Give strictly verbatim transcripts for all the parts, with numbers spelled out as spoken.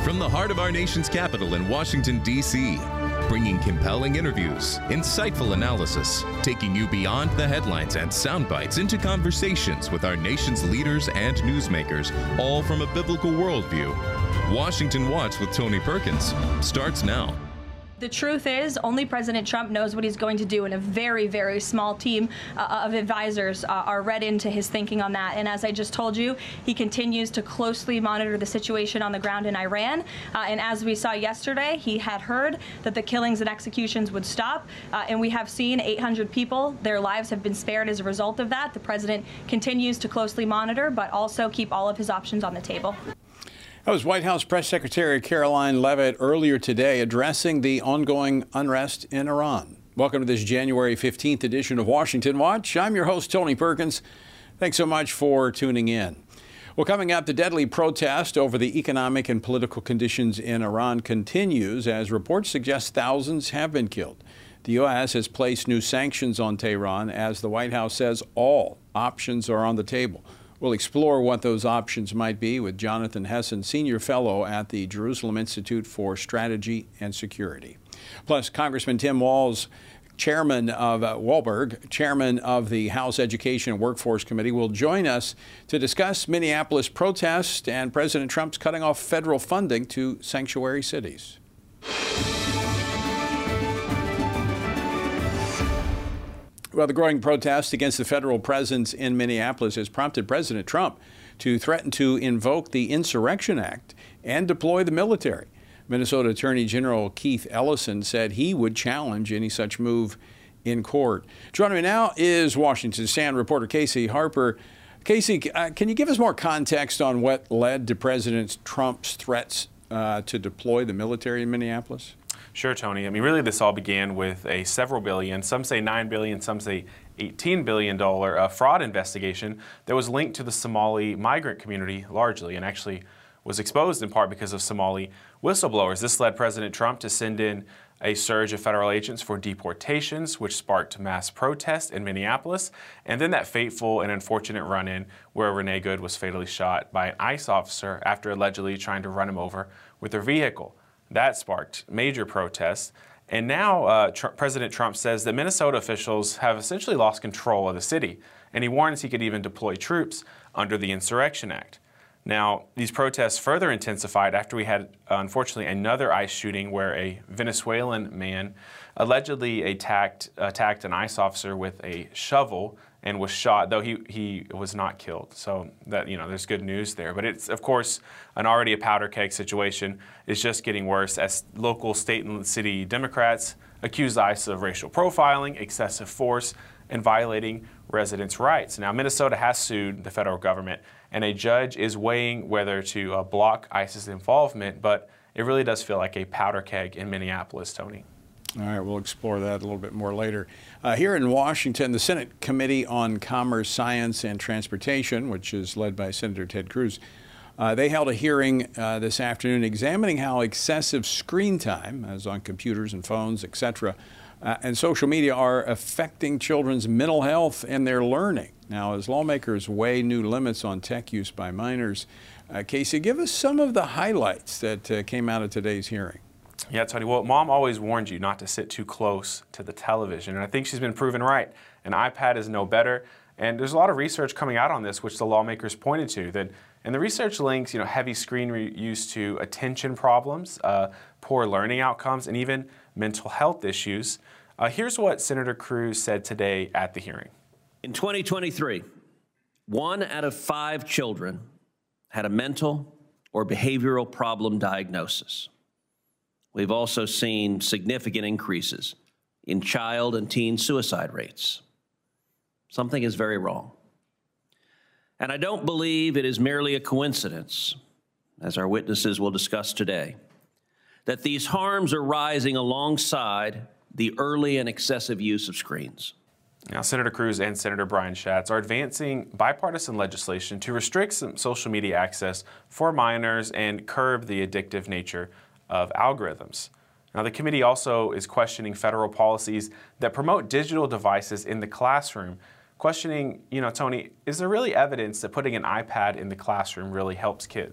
From the heart of our nation's capital in Washington, D C, bringing compelling interviews, insightful analysis, taking you beyond the headlines and sound bites into conversations with our nation's leaders and newsmakers, all from a biblical worldview. Washington Watch with Tony Perkins starts now. The truth is, only President Trump knows what he's going to do, and a very, very small team uh, of advisors uh, are read into his thinking on that. And as I just told you, he continues to closely monitor the situation on the ground in Iran. Uh, and as we saw yesterday, he had heard that the killings and executions would stop. Uh, and we have seen eight hundred people, their lives have been spared as a result of that. The president continues to closely monitor, but also keep all of his options on the table. That was White House Press Secretary Caroline Leavitt earlier today addressing the ongoing unrest in Iran. Welcome to this January fifteenth edition of Washington Watch. I'm your host, Tony Perkins. Thanks so much for tuning in. Well, coming up, the deadly protest over the economic and political conditions in Iran continues as reports suggest thousands have been killed. The U S has placed new sanctions on Tehran as the White House says all options are on the table. We'll explore what those options might be with Jonathan Hessen, Senior Fellow at the Jerusalem Institute for Strategy and Security. Plus, Congressman Tim Walz, Chairman of uh, Walberg, Chairman of the House Education and Workforce Committee, will join us to discuss Minneapolis protest and President Trump's cutting off federal funding to sanctuary cities. Well, the growing protest against the federal presence in Minneapolis has prompted President Trump to threaten to invoke the Insurrection Act and deploy the military. Minnesota Attorney General Keith Ellison said he would challenge any such move in court. Joining me now is Washington Stand reporter Casey Harper. Casey, uh, can you give us more context on what led to President Trump's threats uh, to deploy the military in Minneapolis? Sure, Tony. I mean, really, this all began with a several billion, some say nine billion, some say eighteen billion dollars uh, fraud investigation that was linked to the Somali migrant community largely, and actually was exposed in part because of Somali whistleblowers. This led President Trump to send in a surge of federal agents for deportations, which sparked mass protest in Minneapolis, and then that fateful and unfortunate run-in where Renee Good was fatally shot by an ICE officer after allegedly trying to run him over with their vehicle. That sparked major protests. And now uh, Tr- President Trump says that Minnesota officials have essentially lost control of the city, and he warns he could even deploy troops under the Insurrection Act. Now, these protests further intensified after we had, uh, unfortunately, another ICE shooting where a Venezuelan man allegedly attacked, attacked an ICE officer with a shovel and was shot, though he, he was not killed. So that, you know, there's good news there. But it's, of course, an already a powder keg situation. It's just getting worse as local, state, and city Democrats accuse ICE of racial profiling, excessive force, and violating residents' rights. Now, Minnesota has sued the federal government, and a judge is weighing whether to uh, block ICE's involvement, but it really does feel like a powder keg in Minneapolis, Tony. All right, we'll explore that a little bit more later. Uh, here in Washington, the Senate Committee on Commerce, Science, and Transportation, which is led by Senator Ted Cruz, uh, they held a hearing uh, this afternoon examining how excessive screen time, as on computers and phones, et cetera, uh, and social media are affecting children's mental health and their learning. Now, as lawmakers weigh new limits on tech use by minors, uh, Casey, give us some of the highlights that uh, came out of today's hearing. Yeah, Tony, well, Mom always warned you not to sit too close to the television, and I think she's been proven right. An iPad is no better, and there's a lot of research coming out on this, which the lawmakers pointed to. That, and the research links, you know, heavy screen use to attention problems, uh, poor learning outcomes, and even mental health issues. Uh, here's what Senator Cruz said today at the hearing. In twenty twenty-three, one out of five children had a mental or behavioral problem diagnosis. We've also seen significant increases in child and teen suicide rates. Something is very wrong. And I don't believe it is merely a coincidence, as our witnesses will discuss today, that these harms are rising alongside the early and excessive use of screens. Now, Senator Cruz and Senator Brian Schatz are advancing bipartisan legislation to restrict some social media access for minors and curb the addictive nature of algorithms. Now, the committee also is questioning federal policies that promote digital devices in the classroom, questioning, you know, Tony, is there really evidence that putting an iPad in the classroom really helps kids?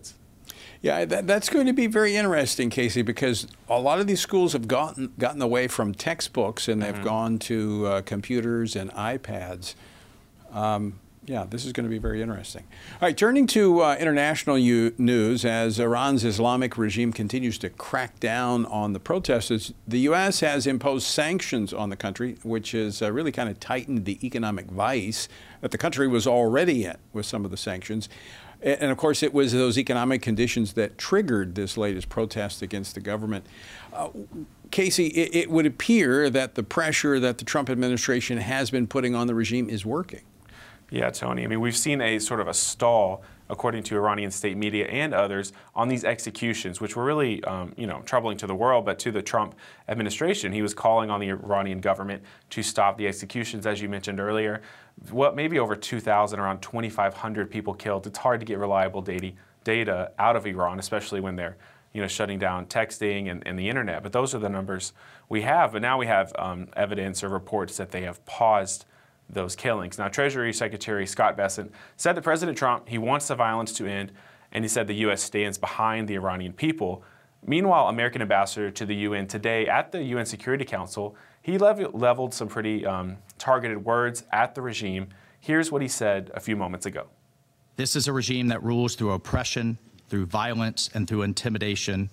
Yeah, that, that's going to be very interesting, Casey, because a lot of these schools have gotten gotten away from textbooks and they've mm-hmm. gone to uh, computers and iPads. Um, yeah, this is going to be very interesting. All right, turning to uh, international u- news, as Iran's Islamic regime continues to crack down on the protesters, the U S has imposed sanctions on the country, which has uh, really kind of tightened the economic vice that the country was already in with some of the sanctions. And of course, it was those economic conditions that triggered this latest protest against the government. Uh, Casey, it, it would appear that the pressure that the Trump administration has been putting on the regime is working. Yeah, Tony. I mean, we've seen a sort of a stall, according to Iranian state media and others, on these executions, which were really, um, you know, troubling to the world, but to the Trump administration. He was calling on the Iranian government to stop the executions, as you mentioned earlier. What, maybe over two thousand, around twenty-five hundred people killed. It's hard to get reliable data, data out of Iran, especially when they're, you know, shutting down texting and, and the internet. But those are the numbers we have. But now we have um, evidence or reports that they have paused those killings. Now, Treasury Secretary Scott Bessent said that President Trump, he wants the violence to end, and he said the U S stands behind the Iranian people. Meanwhile, American ambassador to the U N today at the U N Security Council, he level, leveled some pretty um, targeted words at the regime. Here's what he said a few moments ago. This is a regime that rules through oppression, through violence, and through intimidation,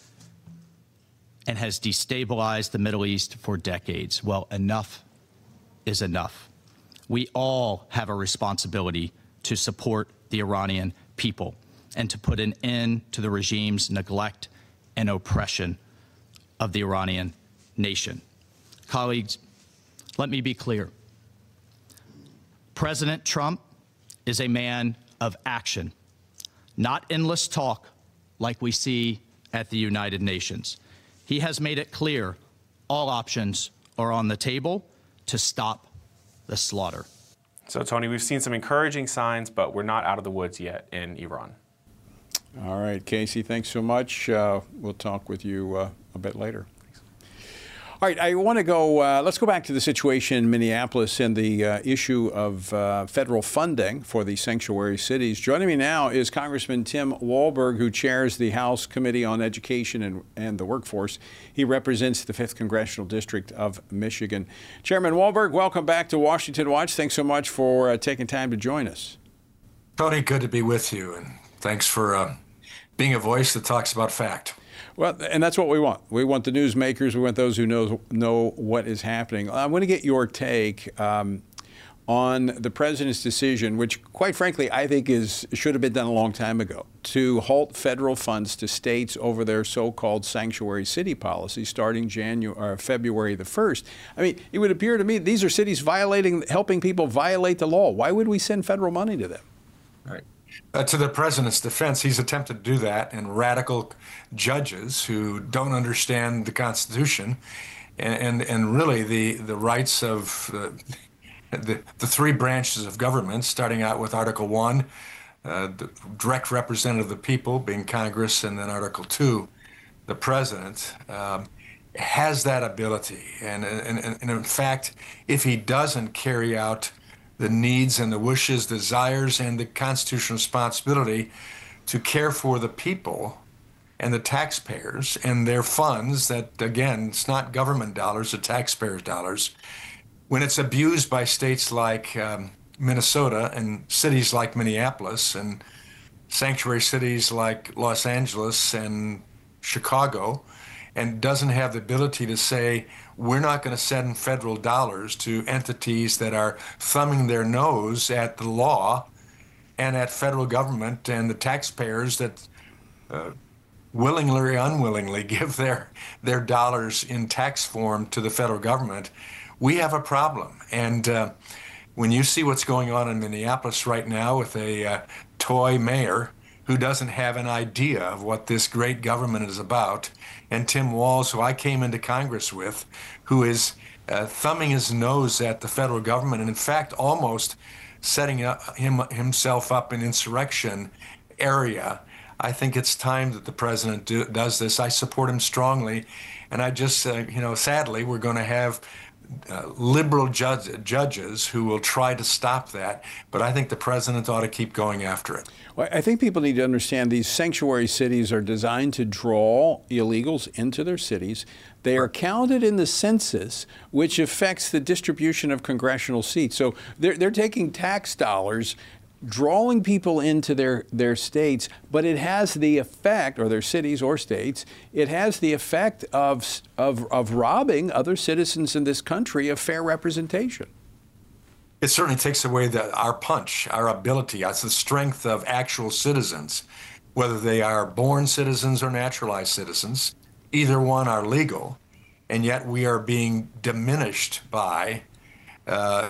and has destabilized the Middle East for decades. Well, enough is enough. We all have a responsibility to support the Iranian people and to put an end to the regime's neglect and oppression of the Iranian nation. Colleagues, let me be clear. President Trump is a man of action, not endless talk like we see at the United Nations. He has made it clear all options are on the table to stop the slaughter. So, Tony, we've seen some encouraging signs, but we're not out of the woods yet in Iran. All right, Casey, thanks so much. Uh, we'll talk with you uh, a bit later. Thanks. All right, I want to go, uh, let's go back to the situation in Minneapolis and the uh, issue of uh, federal funding for the sanctuary cities. Joining me now is Congressman Tim Walberg, who chairs the House Committee on Education and, and the Workforce. He represents the fifth Congressional District of Michigan. Chairman Walberg, welcome back to Washington Watch. Thanks so much for uh, taking time to join us. Tony, good to be with you, and thanks for uh, being a voice that talks about fact. Well, and that's what we want. We want the newsmakers. We want those who know know what is happening. I want to get your take um, on the president's decision, which, quite frankly, I think is should have been done a long time ago, to halt federal funds to states over their so-called sanctuary city policy starting January or February the first. I mean, it would appear to me these are cities violating, helping people violate the law. Why would we send federal money to them? Right. Uh, to the president's defense, he's attempted to do that, and radical judges who don't understand the Constitution and and, and really the, the rights of uh, the, the three branches of government, starting out with Article One, uh, the direct representative of the people, being Congress, and then Article Two, the president, um, has that ability. And, and, and in fact, if he doesn't carry out the needs and the wishes, desires, and the constitutional responsibility to care for the people and the taxpayers and their funds that, again, it's not government dollars, it's taxpayers' dollars. When it's abused by states like um, Minnesota and cities like Minneapolis and sanctuary cities like Los Angeles and Chicago, and doesn't have the ability to say, we're not going to send federal dollars to entities that are thumbing their nose at the law and at federal government and the taxpayers that uh, willingly or unwillingly give their, their dollars in tax form to the federal government, we have a problem. And uh, when you see what's going on in Minneapolis right now with a uh, toy mayor who doesn't have an idea of what this great government is about, and Tim Walz, who I came into Congress with, who is uh, thumbing his nose at the federal government and in fact almost setting up him, himself up in insurrection area. I think it's time that the president do, does this. I support him strongly, and I just, uh, you know, sadly, we're going to have uh, liberal judge, judges who will try to stop that. But I think the president ought to keep going after it. Well, I think people need to understand these sanctuary cities are designed to draw illegals into their cities. They are counted in the census, which affects the distribution of congressional seats. So they're, they're taking tax dollars, drawing people into their, their states, but it has the effect, or their cities or states, it has the effect of, of, of robbing other citizens in this country of fair representation. It certainly takes away the, our punch, our ability, it's the strength of actual citizens, whether they are born citizens or naturalized citizens. Either one are legal, and yet we are being diminished by uh,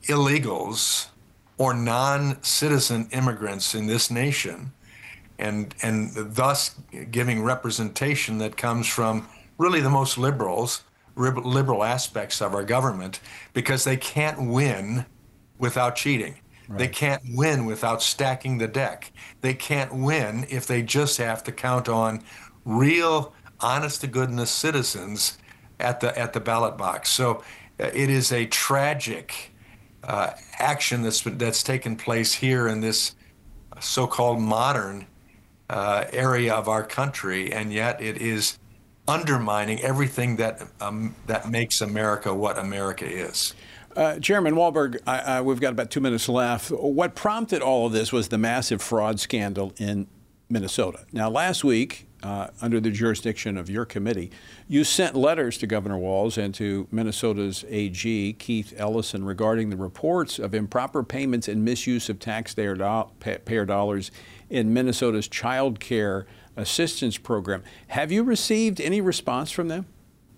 illegals or non-citizen immigrants in this nation, and and thus giving representation that comes from really the most liberals, liberal aspects of our government, because they can't win without cheating. Right. They can't win without stacking the deck. They can't win if they just have to count on real, honest-to-goodness citizens at the at the ballot box. So uh, it is a tragic Uh, action that's that's taken place here in this so-called modern uh, area of our country, and yet it is undermining everything that um, that makes America what America is. Uh, Chairman Walberg, I, I, we've got about two minutes left. What prompted all of this was the massive fraud scandal in Minnesota. Now, last week, uh, under the jurisdiction of your committee, you sent letters to Governor Walz and to Minnesota's A G, Keith Ellison, regarding the reports of improper payments and misuse of taxpayer do- dollars in Minnesota's child care assistance program. Have you received any response from them?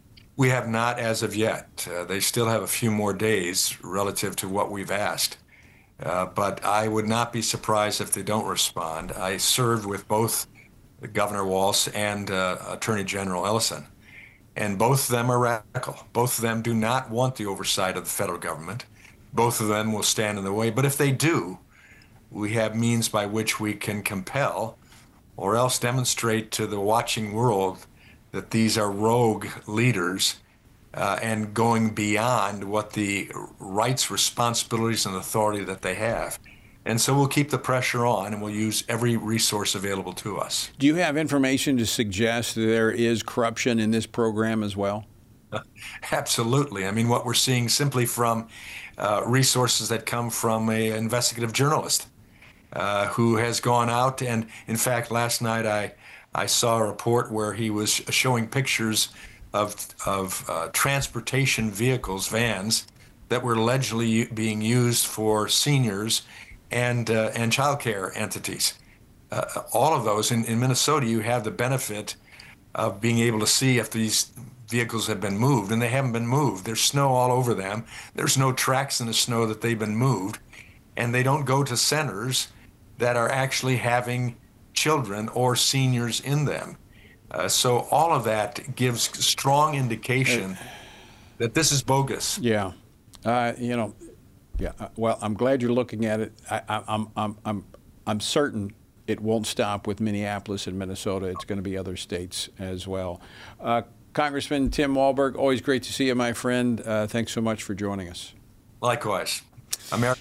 We have not as of yet. Uh, they still have a few more days relative to what we've asked. Uh, but I would not be surprised if they don't respond. I served with both Governor Walz and uh, Attorney General Ellison, and both of them are radical. Both of them do not want the oversight of the federal government. Both of them will stand in the way. But if they do, we have means by which we can compel or else demonstrate to the watching world that these are rogue leaders Uh, and going beyond what the rights, responsibilities, and authority that they have. And so we'll keep the pressure on, and we'll use every resource available to us. Do you have information to suggest that there is corruption in this program as well? Absolutely. I mean, what we're seeing simply from uh, resources that come from an investigative journalist uh, who has gone out, and in fact, last night I, I saw a report where he was showing pictures of, of uh, transportation vehicles, vans, that were allegedly being used for seniors and uh, and child care entities. Uh, all of those, in, in Minnesota, you have the benefit of being able to see if these vehicles have been moved, and they haven't been moved. There's snow all over them. There's no tracks in the snow that they've been moved, and they don't go to centers that are actually having children or seniors in them. Uh, so all of that gives strong indication that this is bogus. Yeah, uh, you know, yeah. Uh, well, I'm glad you're looking at it. I, I, I'm, I'm, I'm, I'm certain it won't stop with Minneapolis and Minnesota. It's going to be other states as well. Uh, Congressman Tim Walberg, always great to see you, my friend. Uh, thanks so much for joining us. Likewise, America.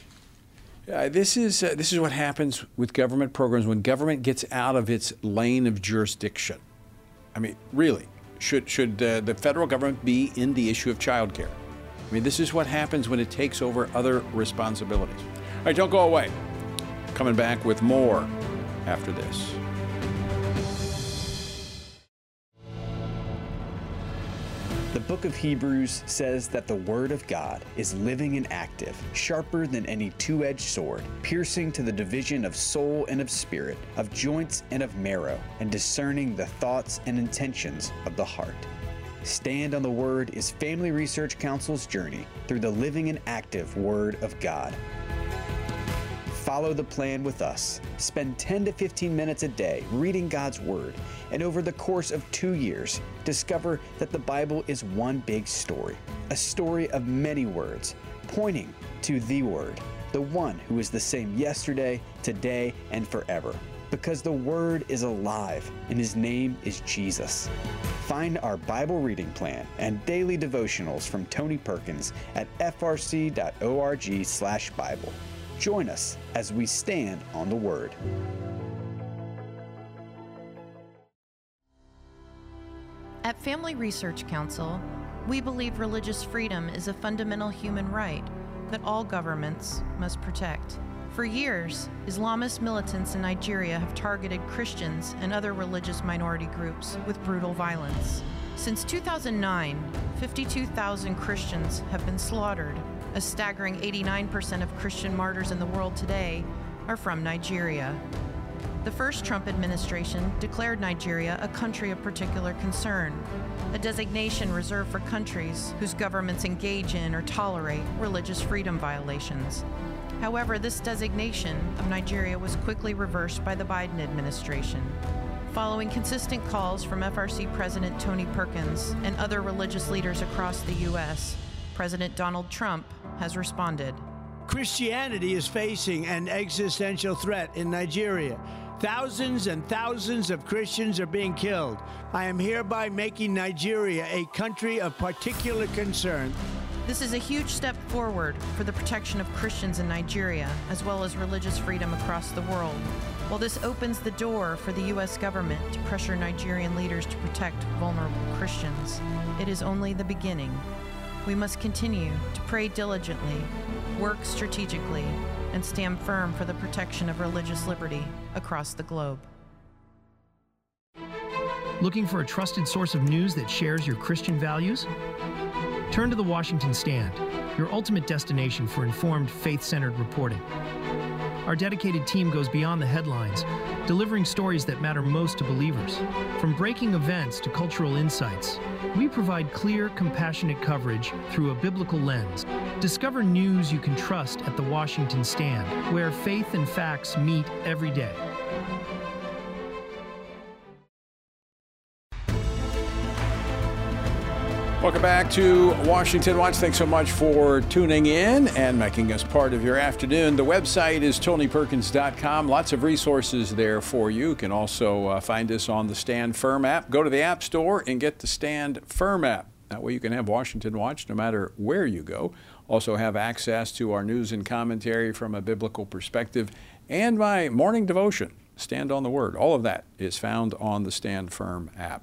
Uh, this is uh, this is what happens with government programs when government gets out of its lane of jurisdiction. I mean, really, should should uh, the federal government be in the issue of child care? I mean, this is what happens when it takes over other responsibilities. All right, don't go away. Coming back with more after this. The book of Hebrews says that the Word of God is living and active, sharper than any two-edged sword, piercing to the division of soul and of spirit, of joints and of marrow, and discerning the thoughts and intentions of the heart. Stand on the Word is Family Research Council's journey through the living and active Word of God. Follow the plan with us. Spend ten to fifteen minutes a day reading God's Word, and over the course of two years, discover that the Bible is one big story, a story of many words, pointing to the Word, the one who is the same yesterday, today, and forever. because the Word is alive and His name is Jesus. Find our Bible reading plan and daily devotionals from Tony Perkins at f r c dot org slash Bible. Join us as we stand on the Word. At Family Research Council, we believe religious freedom is a fundamental human right that all governments must protect. For years, Islamist militants in Nigeria have targeted Christians and other religious minority groups with brutal violence. Since two thousand nine, fifty-two thousand Christians have been slaughtered. A staggering eighty-nine percent of Christian martyrs in the world today are from Nigeria. The first Trump administration declared Nigeria a country of particular concern, a designation reserved for countries whose governments engage in or tolerate religious freedom violations. However, this designation of Nigeria was quickly reversed by the Biden administration. Following consistent calls from F R C President Tony Perkins and other religious leaders across the U S, President Donald Trump has responded. Christianity is facing an existential threat in Nigeria. Thousands and thousands of Christians are being killed. I am hereby making Nigeria a country of particular concern. This is a huge step forward for the protection of Christians in Nigeria, as well as religious freedom across the world. While this opens the door for the U S government to pressure Nigerian leaders to protect vulnerable Christians, it is only the beginning. We must continue to pray diligently, work strategically, and stand firm for the protection of religious liberty across the globe. Looking for a trusted source of news that shares your Christian values? Turn to The Washington Stand, your ultimate destination for informed, faith-centered reporting. Our dedicated team goes beyond the headlines, delivering stories that matter most to believers. From breaking events to cultural insights, we provide clear, compassionate coverage through a biblical lens. Discover news you can trust at The Washington Stand, where faith and facts meet every day. Welcome back to Washington Watch. Thanks so much for tuning in and making us part of your afternoon. The website is tony perkins dot com. Lots of resources there for you. You can also uh, find us on the Stand Firm app. Go to the App Store and get the Stand Firm app. That way you can have Washington Watch no matter where you go. Also have access to our news and commentary from a biblical perspective and my morning devotion, Stand on the Word. All of that is found on the Stand Firm app.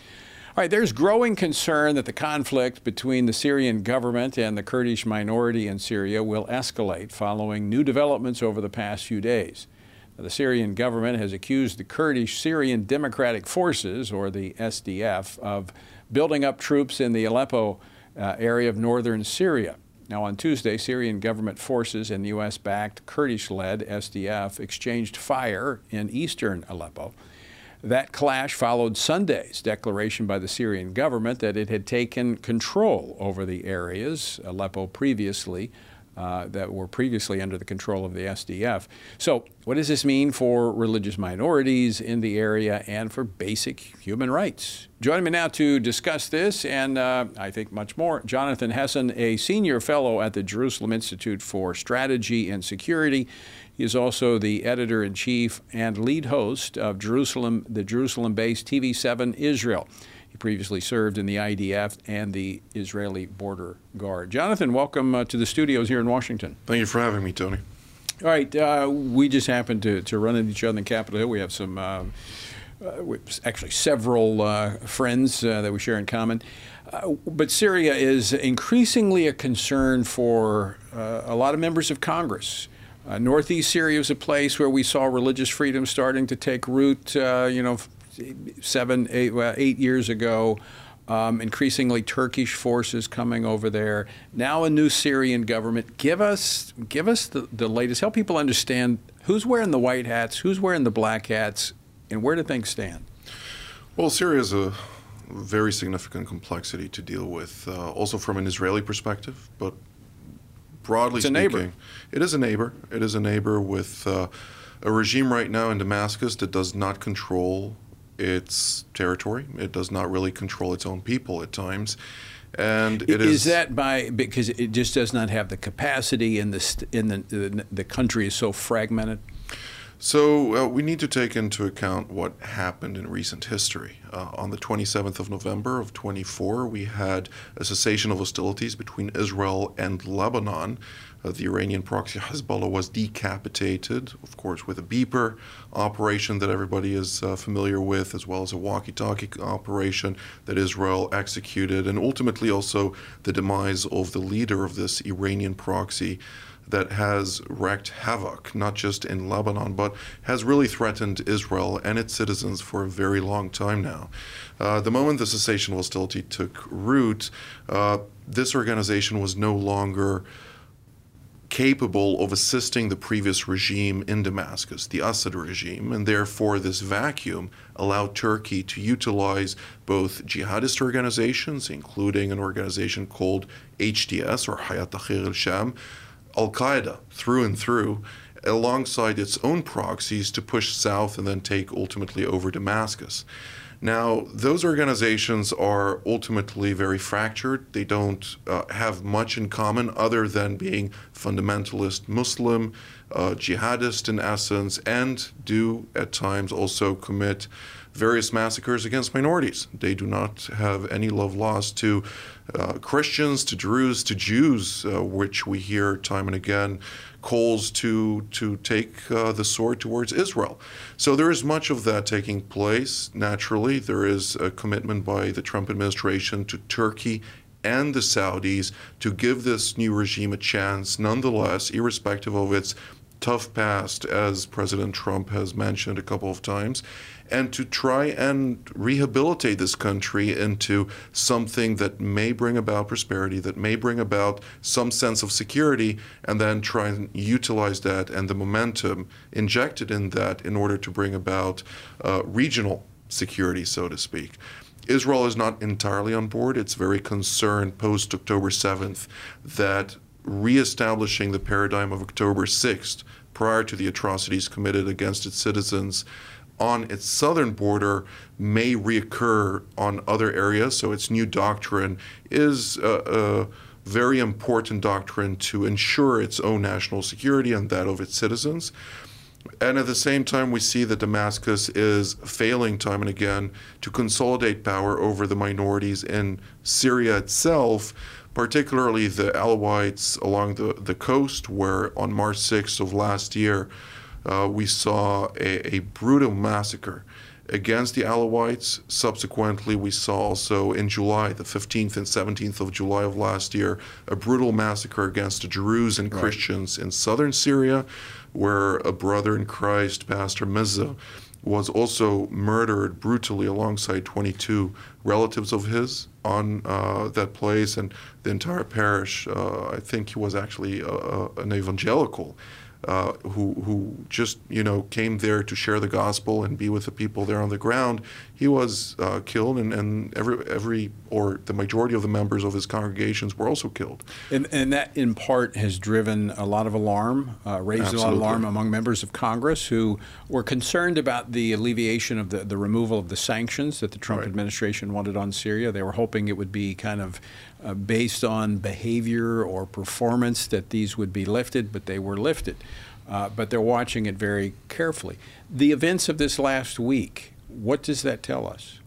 All right, there's growing concern that the conflict between the Syrian government and the Kurdish minority in Syria will escalate following new developments over the past few days. Now, the Syrian government has accused the Kurdish Syrian Democratic Forces, or the S D F, of building up troops in the Aleppo uh, area of northern Syria. Now, on Tuesday, Syrian government forces and U S-backed Kurdish-led S D F exchanged fire in eastern Aleppo. That clash followed Sunday's declaration by the Syrian government that it had taken control over the areas, Aleppo previously, uh, that were previously under the control of the S D F. So what does this mean for religious minorities in the area and for basic human rights? Joining me now to discuss this and uh, I think much more, Jonathan Hessen, a senior fellow at the Jerusalem Institute for Strategy and Security. He is also the editor-in-chief and lead host of Jerusalem, the Jerusalem-based T V seven Israel. He previously served in the I D F and the Israeli Border Guard. Jonathan, welcome uh, to the studios here in Washington. Thank you for having me, Tony. All right, uh, we just happened to, to run into each other in Capitol Hill. We have some, uh, uh, actually several uh, friends uh, that we share in common. Uh, but Syria is increasingly a concern for uh, a lot of members of Congress. Uh, Northeast Syria is a place where we saw religious freedom starting to take root, uh, you know, seven, eight, well, eight years ago. Um, increasingly Turkish forces coming over there. Now a new Syrian government. Give us, give us the, the latest. Help people understand who's wearing the white hats, who's wearing the black hats, and where do things stand? Well, Syria is a very significant complexity to deal with, uh, also from an Israeli perspective, but broadly it's a speaking, neighbor. It is a neighbor. It is a neighbor with uh, a regime right now in Damascus that does not control its territory. It does not really control its own people at times. And it is, is that by because it just does not have the capacity, and the in the, the the country is so fragmented? So uh, we need to take into account what happened in recent history. Uh, on the twenty-seventh of November of twenty-four, we had a cessation of hostilities between Israel and Lebanon. Uh, the Iranian proxy Hezbollah was decapitated, of course, with a beeper operation that everybody is uh, familiar with, as well as a walkie-talkie operation that Israel executed, and ultimately also the demise of the leader of this Iranian proxy that has wreaked havoc, not just in Lebanon, but has really threatened Israel and its citizens for a very long time now. Uh, the moment the cessation of hostility took root, uh, this organization was no longer capable of assisting the previous regime in Damascus, the Assad regime, and therefore this vacuum allowed Turkey to utilize both jihadist organizations, including an organization called H D S, or Hayat Tahrir al-Sham, Al-Qaeda through and through, alongside its own proxies to push south and then take ultimately over Damascus. Now, those organizations are ultimately very fractured. They don't uh, have much in common other than being fundamentalist Muslim, uh, jihadist in essence, and do at times also commit various massacres against minorities. They do not have any love lost to uh, Christians, to Druze, to Jews, uh, which we hear time and again calls to to take uh, the sword towards Israel. So there is much of that taking place. Naturally, there is a commitment by the Trump administration to Turkey and the Saudis to give this new regime a chance, nonetheless, irrespective of its tough past, as President Trump has mentioned a couple of times, and to try and rehabilitate this country into something that may bring about prosperity, that may bring about some sense of security, and then try and utilize that and the momentum injected in that in order to bring about uh, regional security, so to speak. Israel is not entirely on board. It's very concerned post-October seventh that reestablishing the paradigm of October sixth prior to the atrocities committed against its citizens on its southern border may reoccur on other areas. So its new doctrine is a, a very important doctrine to ensure its own national security and that of its citizens. And at the same time, we see that Damascus is failing time and again to consolidate power over the minorities in Syria itself, particularly the Alawites along the, the coast, where on March sixth of last year, uh, we saw a, a brutal massacre against the Alawites. Subsequently, we saw also in July, the fifteenth and seventeenth of July of last year, a brutal massacre against the Druze and Right. Christians in southern Syria, where a brother in Christ, Pastor Mizza, was also murdered brutally alongside twenty-two relatives of his on uh, that place, and the entire parish. Uh, I think he was actually uh, an evangelical uh, who who just you know came there to share the gospel and be with the people there on the ground. He was uh, killed, and, and every every or the majority of the members of his congregations were also killed. And, and that, in part, has driven a lot of alarm, uh, raised Absolutely. a lot of alarm among members of Congress who were concerned about the alleviation of the, the removal of the sanctions that the Trump Right. administration wanted on Syria. They were hoping it would be kind of uh, based on behavior or performance that these would be lifted, but they were lifted. Uh, but they're watching it very carefully. The events of this last week, what does that tell us?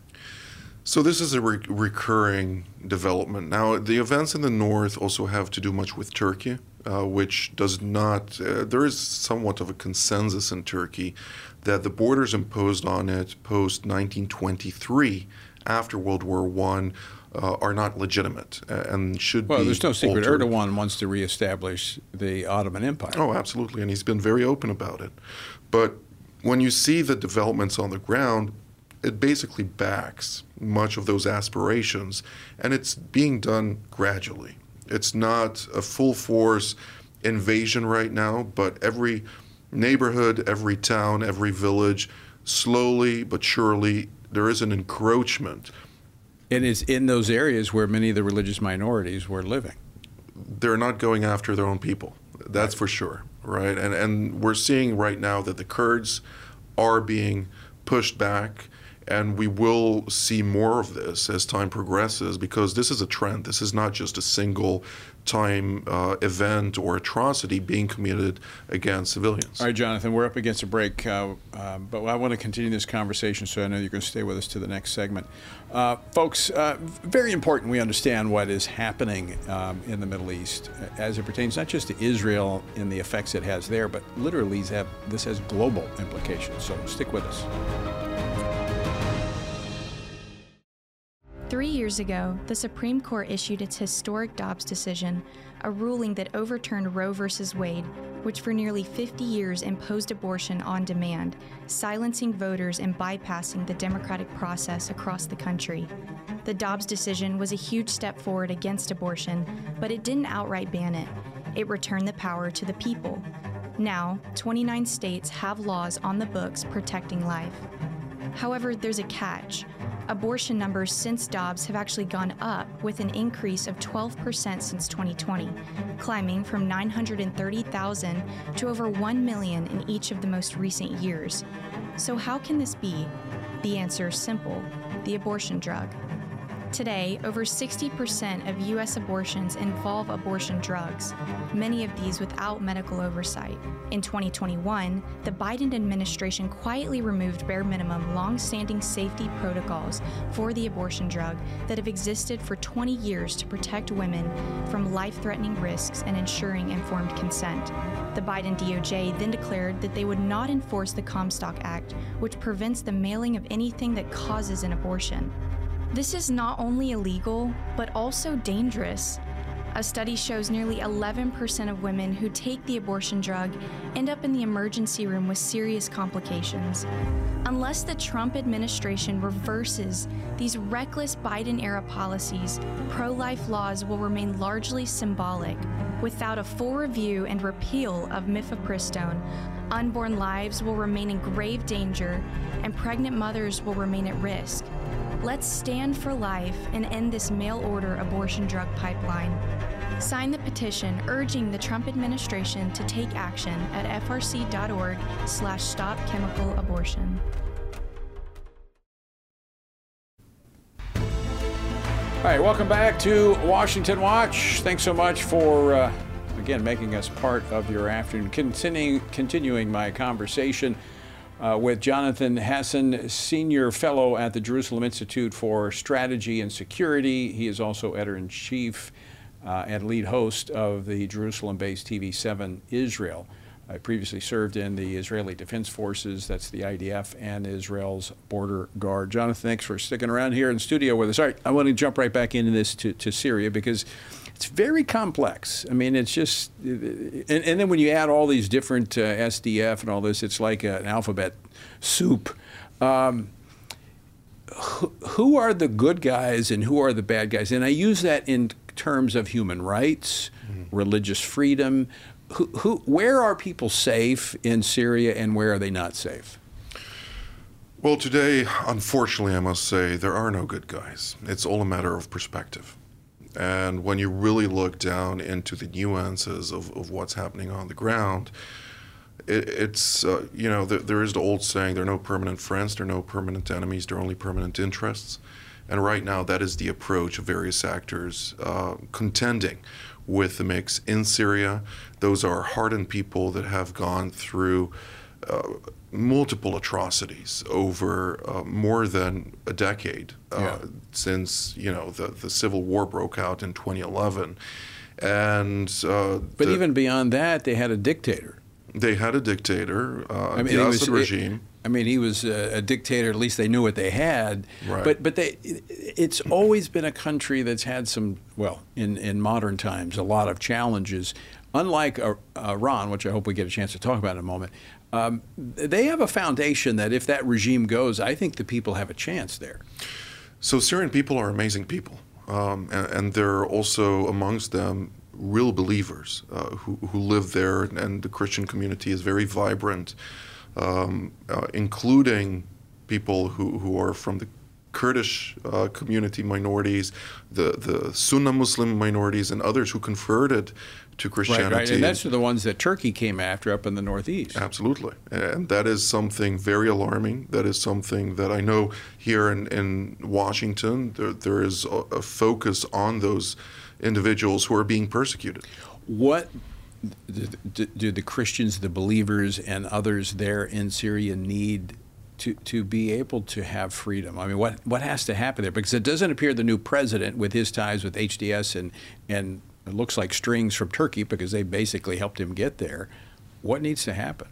So this is a re- recurring development. Now, the events in the north also have to do much with Turkey, uh, which does not, uh, there is somewhat of a consensus in Turkey that the borders imposed on it post nineteen twenty-three, after World War One, uh, are not legitimate uh, and should Well, be there's no secret. altered. Erdogan wants to reestablish the Ottoman Empire. Oh, absolutely, and he's been very open about it. But when you see the developments on the ground, it basically backs much of those aspirations, and it's being done gradually. It's not a full force invasion right now, but every neighborhood, every town, every village, slowly but surely, there is an encroachment. And it's in those areas where many of the religious minorities were living. They're not going after their own people. That's right. For sure, right? And and we're seeing right now that the Kurds are being pushed back, And we will see more of this as time progresses, because this is a trend. This is not just a single time uh, event or atrocity being committed against civilians. All right, Jonathan, we're up against a break, uh, uh, but I want to continue this conversation, so I know you're going to stay with us to the next segment. Uh, folks, uh, very important we understand what is happening um, in the Middle East as it pertains not just to Israel and the effects it has there, but literally have, this has global implications. So stick with us. Three years ago, the Supreme Court issued its historic Dobbs decision, a ruling that overturned Roe v. Wade, which for nearly fifty years imposed abortion on demand, silencing voters and bypassing the democratic process across the country. The Dobbs decision was a huge step forward against abortion, but it didn't outright ban it. It returned the power to the people. Now, twenty-nine states have laws on the books protecting life. However, there's a catch. Abortion numbers since Dobbs have actually gone up, with an increase of twelve percent since twenty twenty, climbing from nine hundred thirty thousand to over one million in each of the most recent years. So how can this be? The answer is simple: the abortion drug. Today, over sixty percent of U S abortions involve abortion drugs, many of these without medical oversight. In twenty twenty-one, the Biden administration quietly removed bare minimum long-standing safety protocols for the abortion drug that have existed for twenty years to protect women from life-threatening risks and ensuring informed consent. The Biden D O J then declared that they would not enforce the Comstock Act, which prevents the mailing of anything that causes an abortion. This is not only illegal, but also dangerous. A study shows nearly eleven percent of women who take the abortion drug end up in the emergency room with serious complications. Unless the Trump administration reverses these reckless Biden-era policies, pro-life laws will remain largely symbolic. Without a full review and repeal of mifepristone, unborn lives will remain in grave danger, and pregnant mothers will remain at risk. Let's stand for life and end this mail-order abortion drug pipeline. Sign the petition urging the Trump administration to take action at f r c dot org slash stop chemical abortion. All right, welcome back to Washington Watch. Thanks so much for, uh, again, making us part of your afternoon. Continuing, continuing my conversation Uh, with Jonathan Hassan, Senior Fellow at the Jerusalem Institute for Strategy and Security. He is also Editor-in-Chief uh, and lead host of the Jerusalem-based T V seven Israel. I previously served in the Israeli Defense Forces, that's the I D F, and Israel's Border Guard. Jonathan, thanks for sticking around here in studio with us. All right, I want to jump right back into this to, to Syria, because it's very complex. I mean, it's just, and, and then when you add all these different uh, S D F and all this, it's like an alphabet soup. Um, who, who are the good guys and who are the bad guys? And I use that in terms of human rights, mm-hmm. religious freedom. Who, who, where are people safe in Syria and where are they not safe? Well, today, unfortunately, I must say, there are no good guys. It's all a matter of perspective. And when you really look down into the nuances of, of what's happening on the ground, it, it's, uh, you know, there, there is the old saying, there are no permanent friends, there are no permanent enemies, there are only permanent interests. And right now, that is the approach of various actors uh, contending with the mix in Syria. Those are hardened people that have gone through uh, multiple atrocities over uh, more than a decade uh, yeah. since, you know, the, the civil war broke out in twenty eleven. And uh, but the, even beyond that, they had a dictator. They had a dictator, uh, I mean, the was, Assad regime. It, I mean, he was a, a dictator. At least they knew what they had. Right. But but they, it's always been a country that's had some, well, in, in modern times, a lot of challenges. Unlike uh, Iran, which I hope we get a chance to talk about in a moment, um, they have a foundation that if that regime goes, I think the people have a chance there. So Syrian people are amazing people. Um, and, and there are also amongst them real believers uh, who, who live there, and the Christian community is very vibrant, um, uh, including people who, who are from the Kurdish uh, community minorities, the, the Sunni Muslim minorities, and others who converted to Christianity. Right, right. And that's the ones that Turkey came after up in the Northeast. Absolutely. And that is something very alarming. That is something that I know here in, in Washington, there, there is a, a focus on those individuals who are being persecuted. What do, do the Christians, the believers, and others there in Syria need to, to be able to have freedom? I mean, what, what has to happen there? Because it doesn't appear the new president, with his ties with H D S and, and it looks like strings from Turkey, because they basically helped him get there. What needs to happen?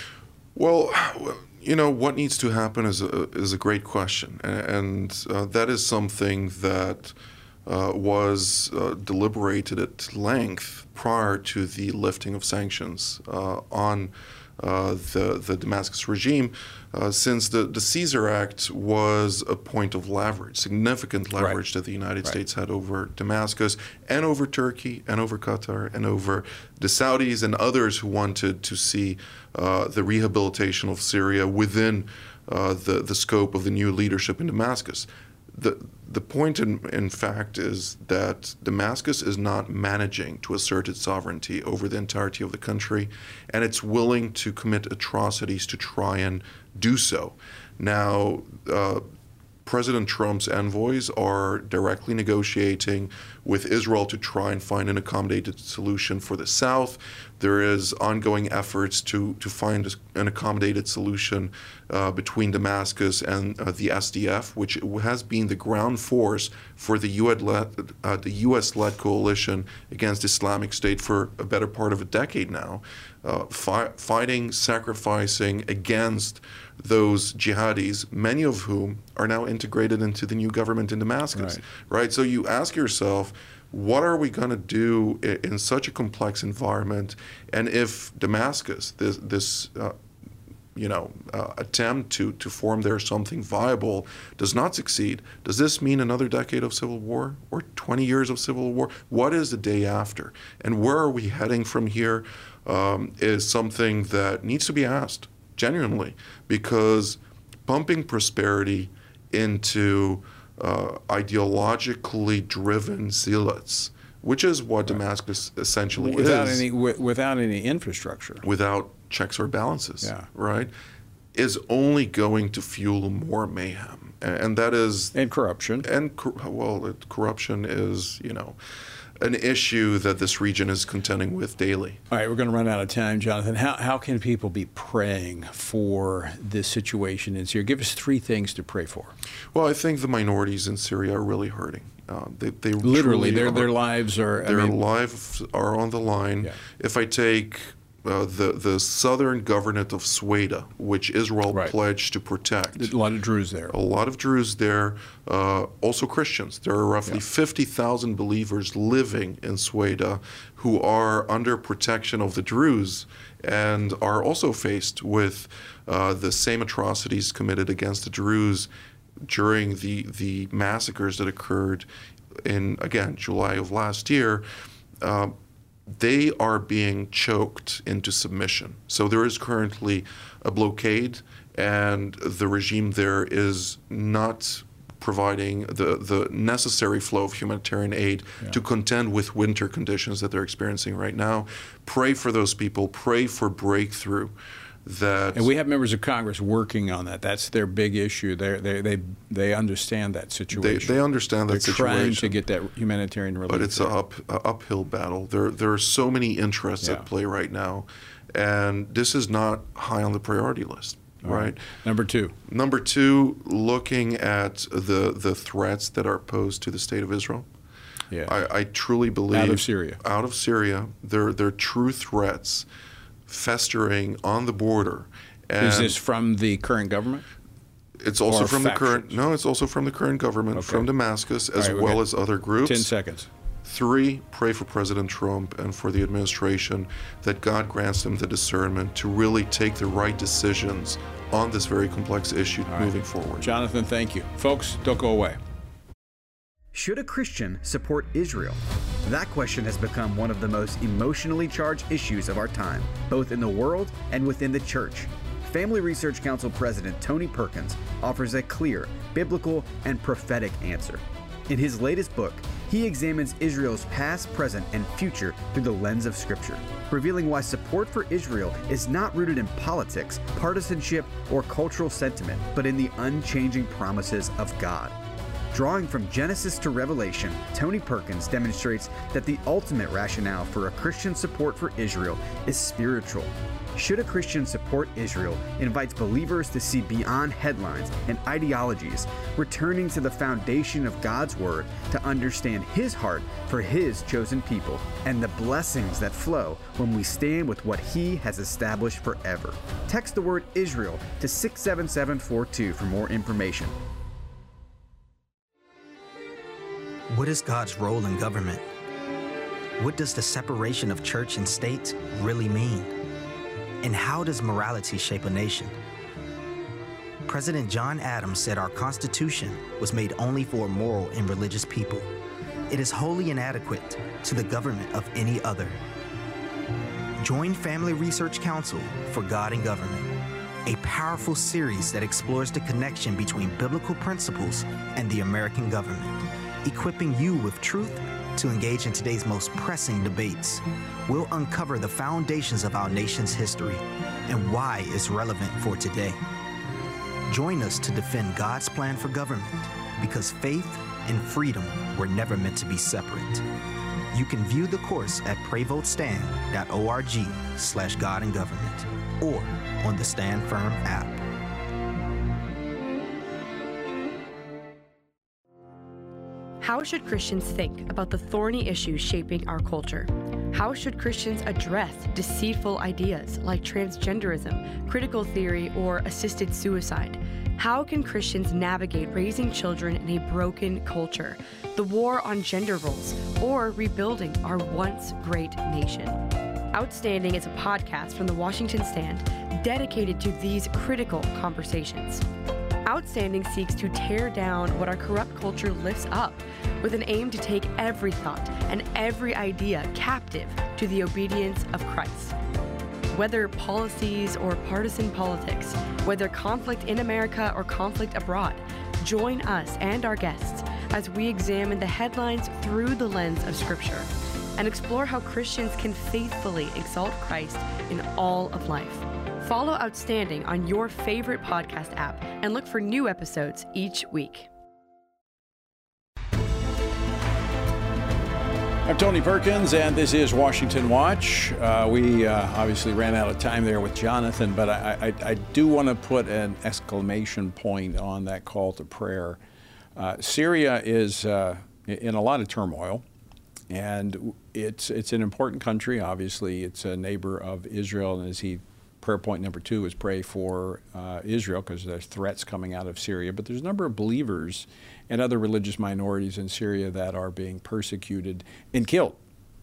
Well, you know, what needs to happen is a, is a great question. And uh, that is something that uh, was uh, deliberated at length prior to the lifting of sanctions uh, on uh, the, the Damascus regime, uh, since the, the Caesar Act was a point of leverage, significant leverage right. that the United right. States had over Damascus and over Turkey and over Qatar and over the Saudis and others who wanted to see uh, the rehabilitation of Syria within uh, the, the scope of the new leadership in Damascus. The, the point, in, in fact, is that Damascus is not managing to assert its sovereignty over the entirety of the country, and it's willing to commit atrocities to try and do so. Now, uh, President Trump's envoys are directly negotiating with Israel to try and find an accommodated solution for the South. There is ongoing efforts to, to find an accommodated solution uh, between Damascus and uh, the S D F, which has been the ground force for the U S-led, uh, the U S-led coalition against Islamic State for a better part of a decade now, uh, fi fighting, sacrificing against those jihadis, many of whom are now integrated into the new government in Damascus, right? right? So you ask yourself, what are we going to do in such a complex environment? And if Damascus, this, this uh, you know, uh, attempt to, to form there something viable does not succeed, does this mean another decade of civil war or twenty years of civil war? What is the day after? And where are we heading from here um, is something that needs to be asked genuinely, because pumping prosperity into uh, ideologically driven zealots, which is what Damascus essentially without is, any without any infrastructure, without checks or balances, yeah. right, is only going to fuel more mayhem, and, and that is and corruption. And well, it, corruption is, you know, an issue that this region is contending with daily. All right, we're going to run out of time, Jonathan. How, how can people be praying for this situation in Syria? Give us three things to pray for. Well, I think the minorities in Syria are really hurting. Uh, they, they literally, their are, their lives are. Their I mean, lives are on the line. Yeah. If I take Uh, the the southern governorate of Sweda, which Israel right. pledged to protect. A lot of Druze there. A lot of Druze there, uh, also Christians. There are roughly yeah. fifty thousand believers living in Sweda who are under protection of the Druze and are also faced with uh, the same atrocities committed against the Druze during the, the massacres that occurred in, again, July of last year. Uh, They are being choked into submission. So there is currently a blockade, and the regime there is not providing the, the necessary flow of humanitarian aid yeah. to contend with winter conditions that they're experiencing right now. Pray for those people. Pray for breakthrough. That and we have members of Congress working on that. That's their big issue. They they they they understand that situation. They, they understand that They're situation. Trying to get that humanitarian relief. But it's an up, uphill battle. There there are so many interests yeah. at play right now, and this is not high on the priority list. All right. right. Number two. Number two, looking at the the threats that are posed to the state of Israel. Yeah. I, I truly believe out of Syria. Out of Syria, there there are true threats festering on the border. And is this from the current government? It's also or from factions? the current. No, it's also from the current government, okay. from Damascus, as right, well as other groups. Ten seconds. Three, pray for President Trump and for the administration that God grants them the discernment to really take the right decisions on this very complex issue All moving right. forward. Jonathan, thank you. Folks, don't go away. Should a Christian support Israel? That question has become one of the most emotionally charged issues of our time, both in the world and within the church. Family Research Council President Tony Perkins offers a clear, biblical, and prophetic answer. In his latest book, he examines Israel's past, present, and future through the lens of Scripture, revealing why support for Israel is not rooted in politics, partisanship, or cultural sentiment, but in the unchanging promises of God. Drawing from Genesis to Revelation, Tony Perkins demonstrates that the ultimate rationale for a Christian support for Israel is spiritual. Should a Christian support Israel invites believers to see beyond headlines and ideologies, returning to the foundation of God's Word to understand His heart for His chosen people and the blessings that flow when we stand with what He has established forever. Text the word Israel to six seven seven four two for more information. What is God's role in government? What does the separation of church and state really mean? And how does morality shape a nation? President John Adams said our Constitution was made only for moral and religious people. It is wholly inadequate to the government of any other. Join Family Research Council for God and Government, a powerful series that explores the connection between biblical principles and the American government, equipping you with truth to engage in today's most pressing debates. We'll uncover the foundations of our nation's history and why it's relevant for today. Join us to defend God's plan for government, because faith and freedom were never meant to be separate. You can view the course at pray vote stand dot org slash God and Government or on the Stand Firm app. How should Christians think about the thorny issues shaping our culture? How should Christians address deceitful ideas like transgenderism, critical theory, or assisted suicide? How can Christians navigate raising children in a broken culture, the war on gender roles, or rebuilding our once great nation? Outstanding is a podcast from the Washington Stand dedicated to these critical conversations. Outstanding seeks to tear down what our corrupt culture lifts up with an aim to take every thought and every idea captive to the obedience of Christ. Whether policies or partisan politics, whether conflict in America or conflict abroad, join us and our guests as we examine the headlines through the lens of Scripture and explore how Christians can faithfully exalt Christ in all of life. Follow Outstanding on your favorite podcast app and look for new episodes each week. I'm Tony Perkins, and this is Washington Watch. Uh, we uh, obviously ran out of time there with Jonathan, but I, I, I do want to put an exclamation point on that call to prayer. Uh, Syria is uh, in a lot of turmoil, and it's it's an important country. Obviously, it's a neighbor of Israel, and as he prayer point number two is pray for uh, Israel, because there's threats coming out of Syria. But there's a number of believers and other religious minorities in Syria that are being persecuted and killed.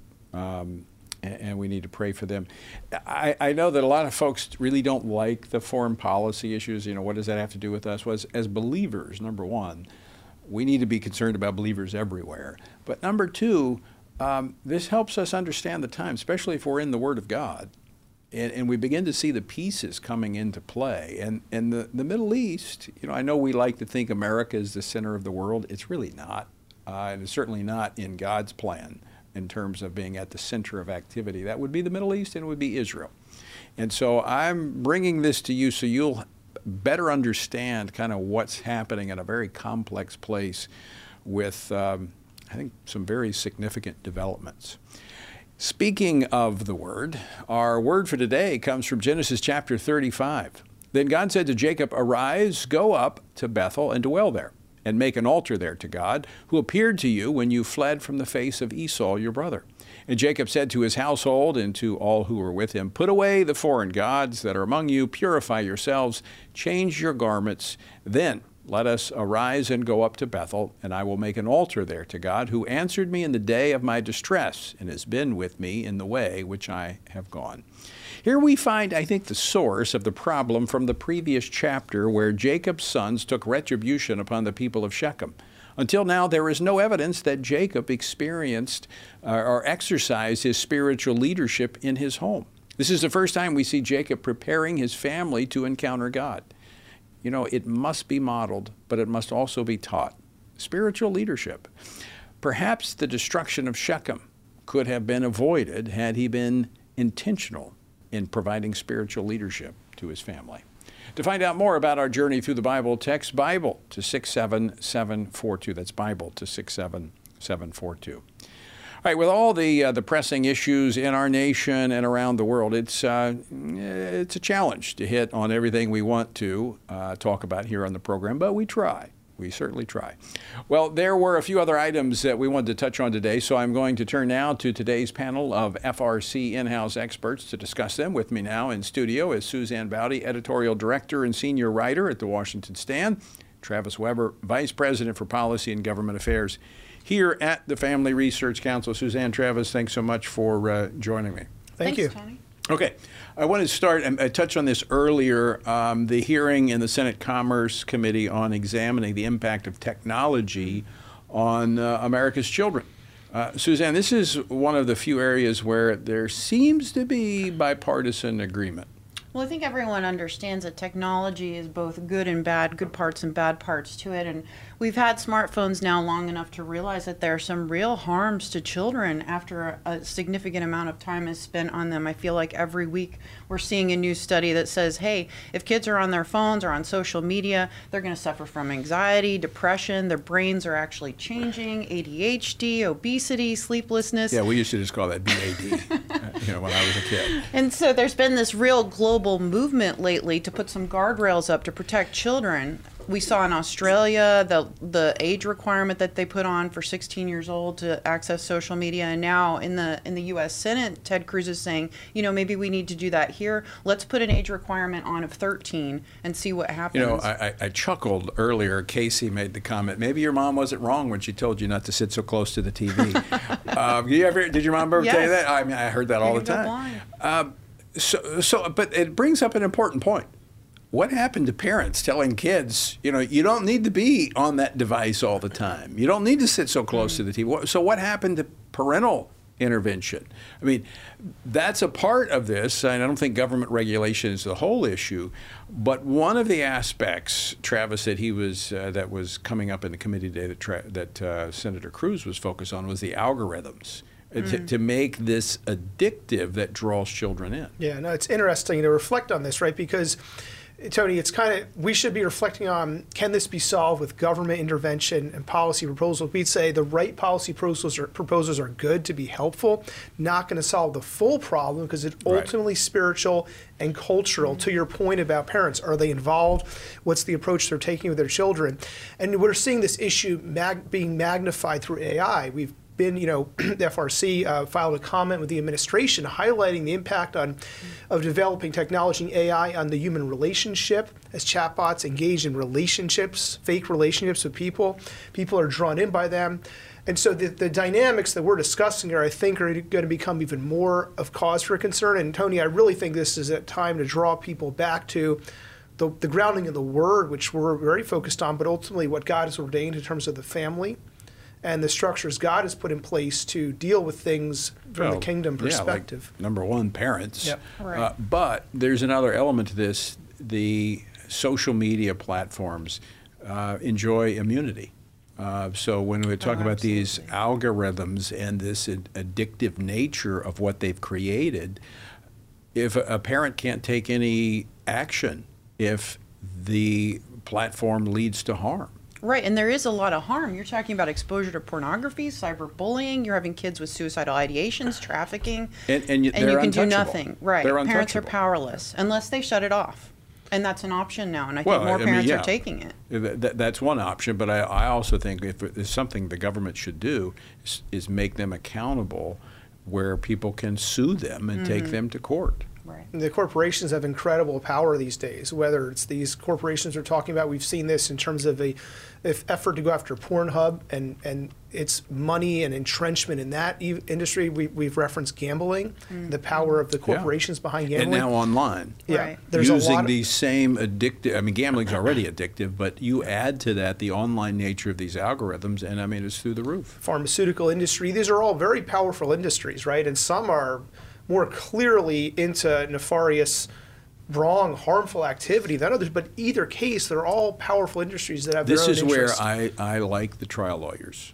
Um, and, and we need to pray for them. I, I know that a lot of folks really don't like the foreign policy issues. You know, what does that have to do with us? Well, as, as believers, number one, we need to be concerned about believers everywhere. But number two, um, this helps us understand the time, especially if we're in the Word of God. And, and we begin to see the pieces coming into play. And, and the, the Middle East, you know, I know we like to think America is the center of the world. It's really not. Uh, and it's certainly not in God's plan in terms of being at the center of activity. That would be the Middle East, and it would be Israel. And so I'm bringing this to you so you'll better understand kind of what's happening in a very complex place with, um, I think, some very significant developments. Speaking of the Word, our word for today comes from Genesis chapter thirty-five. Then God said to Jacob, "Arise, go up to Bethel and dwell there, and make an altar there to God, who appeared to you when you fled from the face of Esau your brother." And Jacob said to his household and to all who were with him, "Put away the foreign gods that are among you, purify yourselves, change your garments, then let us arise and go up to Bethel, and I will make an altar there to God, who answered me in the day of my distress and has been with me in the way which I have gone." Here we find, I think, the source of the problem from the previous chapter, where Jacob's sons took retribution upon the people of Shechem. Until now, there is no evidence that Jacob experienced uh, or exercised his spiritual leadership in his home. This is the first time we see Jacob preparing his family to encounter God. You know, it must be modeled, but it must also be taught. Spiritual leadership. Perhaps the destruction of Shechem could have been avoided had he been intentional in providing spiritual leadership to his family. To find out more about our journey through the Bible, text Bible to six seven seven four two. That's Bible to six seven seven four two. All right, with all the uh, the pressing issues in our nation and around the world, it's uh, it's a challenge to hit on everything we want to uh, talk about here on the program, but we try. We certainly try. Well, there were a few other items that we wanted to touch on today, so I'm going to turn now to today's panel of F R C in-house experts to discuss them. With me now in studio is Suzanne Baude, editorial director and senior writer at the Washington Stand, Travis Weber, vice president for policy and government affairs here at the Family Research Council. Suzanne, Travis, thanks so much for uh, joining me. Thank Thanks, you. Tony. Okay, I want to start, and I touched on this earlier, um, the hearing in the Senate Commerce Committee on examining the impact of technology on uh, America's children. Uh, Suzanne, this is one of the few areas where there seems to be bipartisan agreement. Well, I think everyone understands that technology is both good and bad, good parts and bad parts to it. And we've had smartphones now long enough to realize that there are some real harms to children after a significant amount of time is spent on them. I feel like every week we're seeing a new study that says, hey, if kids are on their phones or on social media, they're going to suffer from anxiety, depression, their brains are actually changing, A D H D, obesity, sleeplessness. Yeah, we used to just call that B A D, you know, when I was a kid. And so there's been this real global movement lately to put some guardrails up to protect children. We saw in Australia the the age requirement that they put on for sixteen years old to access social media, and now in the in the U S Senate, Ted Cruz is saying, you know, maybe we need to do that here. Let's put an age requirement on of thirteen and see what happens. You know, I, I chuckled earlier. Casey made the comment, maybe your mom wasn't wrong when she told you not to sit so close to the T V. um, you ever, did your mom ever yes. tell you that? I mean, I heard that all the time. Um, so, so, but it brings up an important point. What happened to parents telling kids, you know, you don't need to be on that device all the time. You don't need to sit so close mm. to the T V. So what happened to parental intervention? I mean, that's a part of this, and I don't think government regulation is the whole issue. But one of the aspects, Travis said he was uh, that was coming up in the committee today that, tra- that uh, Senator Cruz was focused on was the algorithms. Mm. To, to make this addictive that draws children in. Yeah, no, it's interesting to reflect on this, right? Because Tony, it's kind of, we should be reflecting on, can this be solved with government intervention and policy proposals? We'd say the right policy proposals are, proposals are good to be helpful, not going to solve the full problem because it's ultimately right. spiritual and cultural. Mm-hmm. To your point about parents, are they involved? What's the approach they're taking with their children? And we're seeing this issue mag- being magnified through A I. We've been, you know, the F R C uh, filed a comment with the administration highlighting the impact on of developing technology and A I on the human relationship as chatbots engage in relationships, fake relationships with people. People are drawn in by them. And so the, the dynamics that we're discussing here, I think, are going to become even more of cause for concern. And Tony, I really think this is a time to draw people back to the, the grounding of the Word, which we're very focused on, but ultimately what God has ordained in terms of the family and the structures God has put in place to deal with things from well, the kingdom perspective. Yeah, like number one, parents. Yep. Right. Uh, but there's another element to this. The social media platforms uh, enjoy immunity. Uh, so when we talk oh, about absolutely. these algorithms and this ad- addictive nature of what they've created, if a, a parent can't take any action if the platform leads to harm. Right, and there is a lot of harm. You're talking about exposure to pornography, cyberbullying. You're having kids with suicidal ideations, trafficking, and, and, you, and you can do untouchable. nothing. Right, they're parents are untouchable. powerless unless they shut it off, and that's an option now. And I well, think more I mean, parents yeah. are taking it. That, that, that's one option, but I, I also think if it's something the government should do is, is make them accountable, where people can sue them and mm-hmm. take them to court. Right. The corporations have incredible power these days, whether it's these corporations we're talking about. We've seen this in terms of a if effort to go after Pornhub and, and its money and entrenchment in that e- industry. We, we've referenced gambling, mm-hmm. the power of the corporations yeah. behind gambling. And now online. Yeah, right. There's Using a lot of, these same addictive, I mean, gambling's already addictive, but you add to that the online nature of these algorithms, and I mean, it's through the roof. Pharmaceutical industry, these are all very powerful industries, right? And some are more clearly into nefarious, wrong, harmful activity than others. But either case, they're all powerful industries that have this their own is interests. where I, I like the trial lawyers.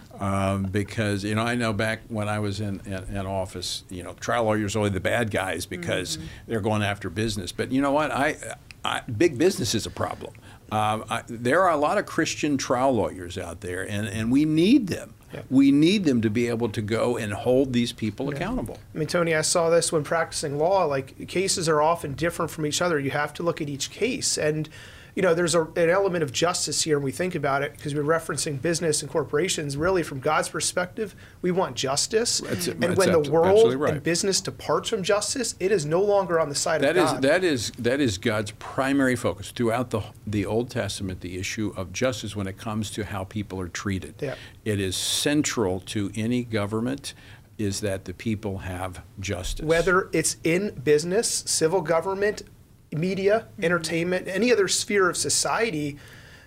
um, because, you know, I know back when I was in, in, in office, you know, trial lawyers are only the bad guys because mm-hmm. they're going after business. But you know what? I, I big business is a problem. Um, I, there are a lot of Christian trial lawyers out there, and, and we need them. Yeah. We need them to be able to go and hold these people yeah. accountable. I mean, Tony, I saw this when practicing law. Like, cases are often different from each other. You have to look at each case. And you know, there's a, an element of justice here when we think about it, because we're referencing business and corporations. Really, from God's perspective, we want justice. That's, and that's when the world right. and business departs from justice, it is no longer on the side that of is, God. That is that is God's primary focus throughout the the Old Testament. The issue of justice when it comes to how people are treated. Yeah. It is central to any government. Is that the people have justice? Whether it's in business, civil government, media, entertainment, any other sphere of society,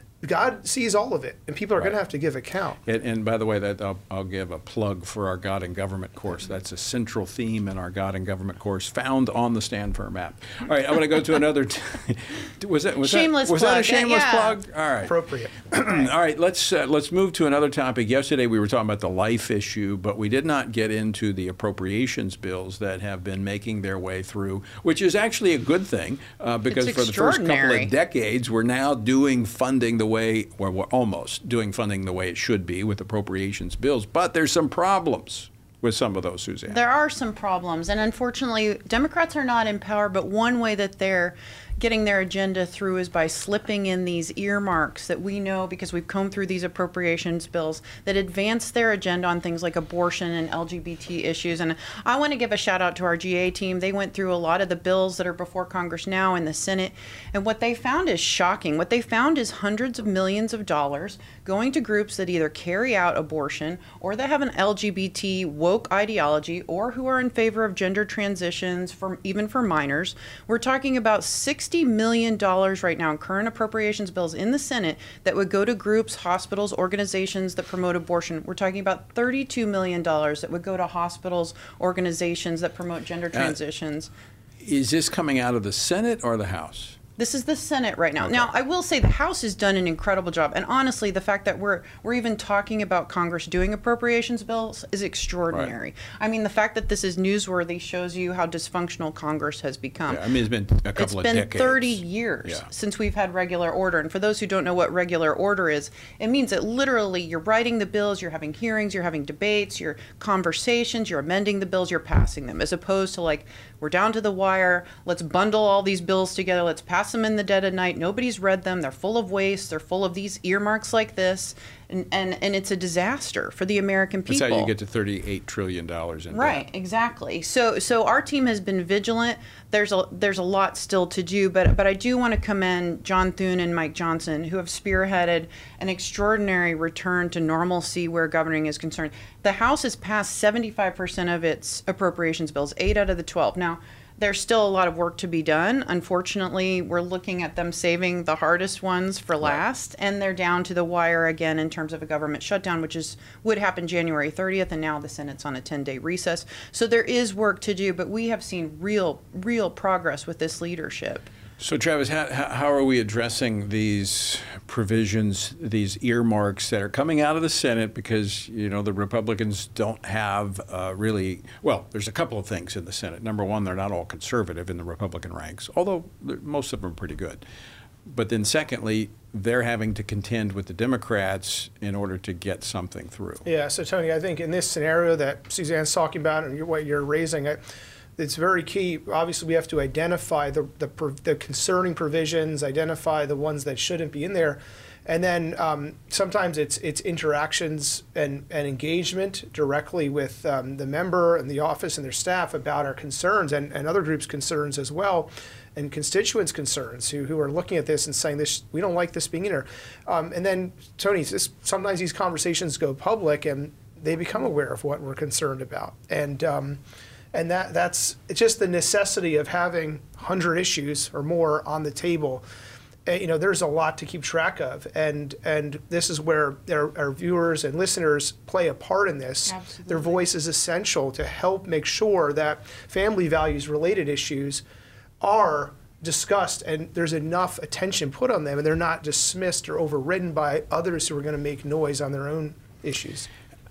God sees all of it, and people are right. going to have to give account. And, and by the way, that I'll, I'll give a plug for our God and Government course. That's a central theme in our God and Government course, found on the Stand Firm app. All right, I'm going to go to another. T- was that was shameless that was plug. that a shameless yeah. plug? All right, appropriate. All right, let's uh, let's move to another topic. Yesterday we were talking about the life issue, but we did not get into the appropriations bills that have been making their way through, which is actually a good thing uh, because it's for the first couple of decades we're now doing funding the way, or we're almost doing funding the way it should be with appropriations bills. But there's some problems with some of those, Suzanne. There are some problems, and unfortunately, Democrats are not in power, but one way that they're getting their agenda through is by slipping in these earmarks that we know, because we've combed through these appropriations bills, that advance their agenda on things like abortion and L G B T issues. And I want to give a shout out to our G A team. They went through a lot of the bills that are before Congress now in the Senate, and what they found is shocking. What they found is hundreds of millions of dollars going to groups that either carry out abortion or that have an L G B T woke ideology or who are in favor of gender transitions, for even for minors. We're talking about sixty million dollars right now in current appropriations bills in the Senate that would go to groups, hospitals, organizations that promote abortion. We're talking about thirty-two million dollars that would go to hospitals, organizations that promote gender transitions. Uh, is this coming out of the Senate or the House? This is the Senate right now. Okay. Now, I will say the House has done an incredible job. And honestly, the fact that we're we're even talking about Congress doing appropriations bills is extraordinary. Right. I mean, the fact that this is newsworthy shows you how dysfunctional Congress has become. Yeah, I mean, it's been a couple it's of been decades. thirty years yeah. since we've had regular order. And for those who don't know what regular order is, it means that literally you're writing the bills, you're having hearings, you're having debates, you're conversations, you're amending the bills, you're passing them, as opposed to like, we're down to the wire, let's bundle all these bills together, let's pass them in the dead of night. Nobody's read them. They're full of waste. They're full of these earmarks like this. And, and, and it's a disaster for the American people. That's how you get to thirty-eight trillion dollars in Right, debt. exactly. So so our team has been vigilant. There's a there's a lot still to do, but but I do want to commend John Thune and Mike Johnson, who have spearheaded an extraordinary return to normalcy where governing is concerned. The House has passed seventy-five percent of its appropriations bills, eight out of the twelve. Now, there's still a lot of work to be done. Unfortunately, we're looking at them saving the hardest ones for last, right. and they're down to the wire again in terms of a government shutdown, which is would happen January thirtieth, and now the Senate's on a ten-day recess. So there is work to do, but we have seen real, real progress with this leadership. So, Travis, how, how are we addressing these provisions, these earmarks that are coming out of the Senate? Because, you know, the Republicans don't have uh, really, well, there's a couple of things in the Senate. Number one, they're not all conservative in the Republican ranks, although most of them are pretty good. But then secondly, they're having to contend with the Democrats in order to get something through. Yeah, so, Tony, I think in this scenario that Suzanne's talking about and what you're raising, I, it's very key. Obviously, we have to identify the, the, the concerning provisions, identify the ones that shouldn't be in there. And then um, sometimes it's it's interactions and, and engagement directly with um, the member and the office and their staff about our concerns and, and other groups' concerns as well, and constituents' concerns who, who are looking at this and saying, this we don't like this being in there. Um, and then, Tony, this, sometimes these conversations go public and they become aware of what we're concerned about. And um, And that that's it's just the necessity of having one hundred issues or more on the table. uh, you know, there's a lot to keep track of, and and this is where our, our viewers and listeners play a part in this. Absolutely. Their voice is essential to help make sure that family values related issues are discussed and there's enough attention put on them, and they're not dismissed or overridden by others who are going to make noise on their own issues.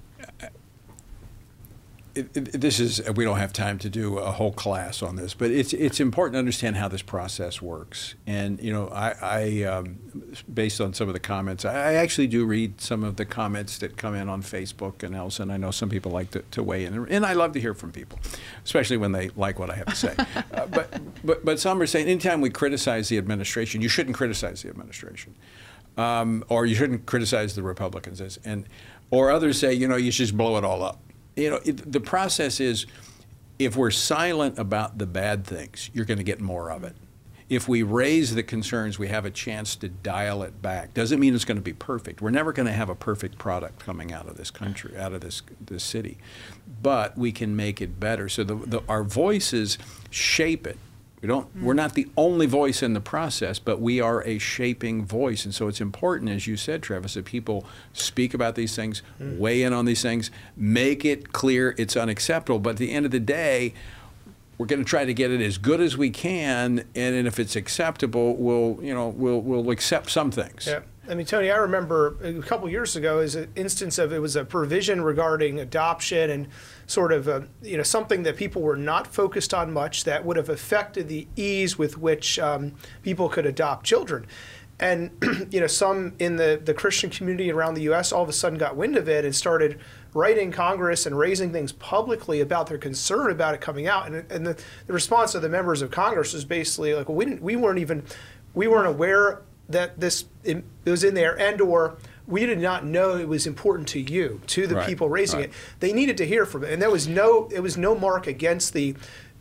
It, it, this is, we don't have time to do a whole class on this, but it's it's important to understand how this process works. And, you know, I, I um, based on some of the comments, I actually do read some of the comments that come in on Facebook and else, and I know some people like to, to weigh in. And I love to hear from people, especially when they like what I have to say. uh, but, but, but some are saying anytime we criticize the administration, you shouldn't criticize the administration. Um, or you shouldn't criticize the Republicans. And, or others say, you know, you should just blow it all up. You know, it, the process is, if we're silent about the bad things, you're going to get more of it. If we raise the concerns, we have a chance to dial it back. Doesn't mean it's going to be perfect. We're never going to have a perfect product coming out of this country, out of this this city, but we can make it better. So the, the, our voices shape it. We don't, we're not the only voice in the process, but we are a shaping voice. And so it's important, as you said, Travis, that people speak about these things, mm. weigh in on these things, make it clear it's unacceptable. But at the end of the day, we're going to try to get it as good as we can, and, and if it's acceptable, we'll, you know, we'll, we'll accept some things. Yeah. I mean, Tony, I remember a couple years ago is an instance of, it was a provision regarding adoption and sort of a, you know, something that people were not focused on much that would have affected the ease with which um, people could adopt children. And, you know, some in the, the Christian community around the U S all of a sudden got wind of it and started writing Congress and raising things publicly about their concern about it coming out. And, and the, the response of the members of Congress was basically like, well, we didn't, we weren't even, we weren't aware that this it was in there, and or we did not know it was important to you, to the right, people raising right. it. They needed to hear from it, and there was no, it was no mark against the.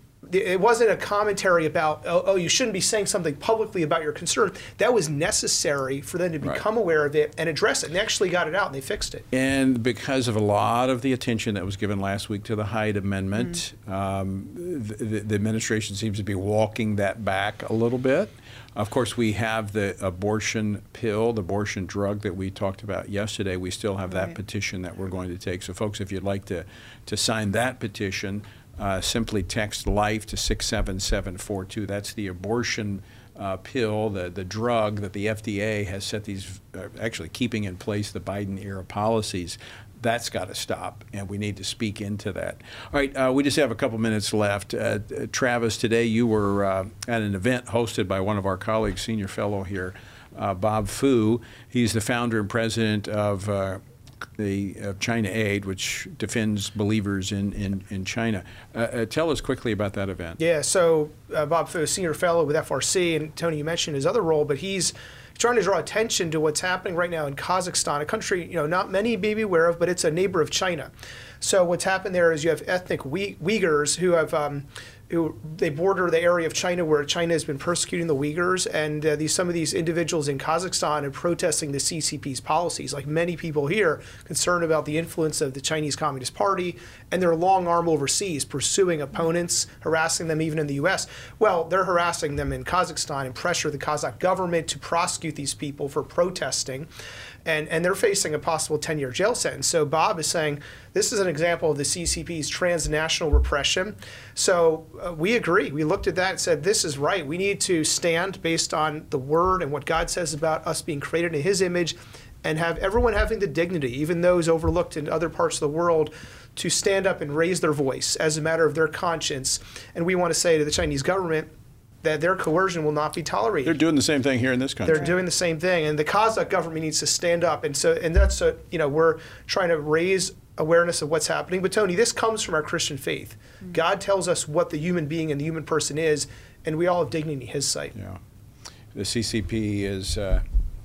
It wasn't a commentary about, oh, oh, you shouldn't be saying something publicly about your concern. That was necessary for them to become right. aware of it and address it. And they actually got it out and they fixed it. And because of a lot of the attention that was given last week to the Hyde Amendment, mm-hmm. um, the, the administration seems to be walking that back a little bit. Of course, we have the abortion pill, the abortion drug that we talked about yesterday. We still have that right. petition that we're going to take. So, folks, if you'd like to, to sign that petition, Uh, simply text LIFE to six seven seven four two. That's the abortion uh, pill, the, the drug that the F D A has set these, uh, actually keeping in place the Biden-era policies. That's got to stop, and we need to speak into that. All right, uh, we just have a couple minutes left. Uh, Travis, today you were uh, at an event hosted by one of our colleagues, senior fellow here, uh, Bob Fu. He's the founder and president of uh, the of China Aid, which defends believers in, in, in China. Uh, uh, tell us quickly about that event. Yeah, so uh, Bob Fu, senior fellow with F R C, and Tony, you mentioned his other role, but he's trying to draw attention to what's happening right now in Kazakhstan, a country you know not many may be aware of, but it's a neighbor of China. So what's happened there is you have ethnic Uyghurs who have um, who they border the area of China where China has been persecuting the Uyghurs, and uh, these some of these individuals in Kazakhstan are protesting the C C P's policies. Like many people here, concerned about the influence of the Chinese Communist Party and their long arm overseas, pursuing opponents, harassing them even in the U S. Well, they're harassing them in Kazakhstan and pressure the Kazakh government to prosecute these people for protesting. And, and they're facing a possible ten-year jail sentence. So Bob is saying this is an example of the C C P's transnational repression. So uh, we agree. We looked at that and said this is right. We need to stand based on the word and what God says about us being created in his image, and have everyone having the dignity, even those overlooked in other parts of the world, to stand up and raise their voice as a matter of their conscience. And we want to say to the Chinese government that their coercion will not be tolerated. They're doing the same thing here in this country. They're doing the same thing, and the Kazakh government needs to stand up. And so, and that's a, you know, we're trying to raise awareness of what's happening. But Tony, this comes from our Christian faith. Mm-hmm. God tells us what the human being and the human person is, and we all have dignity in his sight. Yeah, the C C P is uh,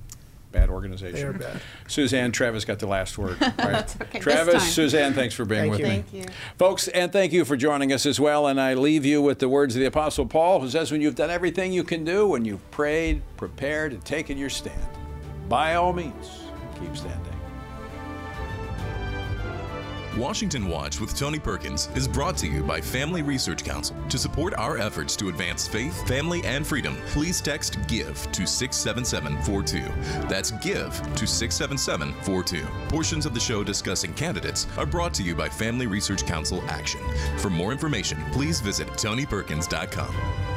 bad organization. They are bad. Suzanne, Travis got the last word. Right? Okay, Travis, Suzanne, thanks for being thank with you. me. Thank you. Folks, and thank you for joining us as well. And I leave you with the words of the Apostle Paul, who says, when you've done everything you can do, when you've prayed, prepared, and taken your stand, by all means, keep standing. Washington Watch with Tony Perkins is brought to you by Family Research Council. To support our efforts to advance faith, family, and freedom, please text GIVE to six seven seven four two. That's GIVE to six seven seven four two. Portions of the show discussing candidates are brought to you by Family Research Council Action. For more information, please visit tony perkins dot com.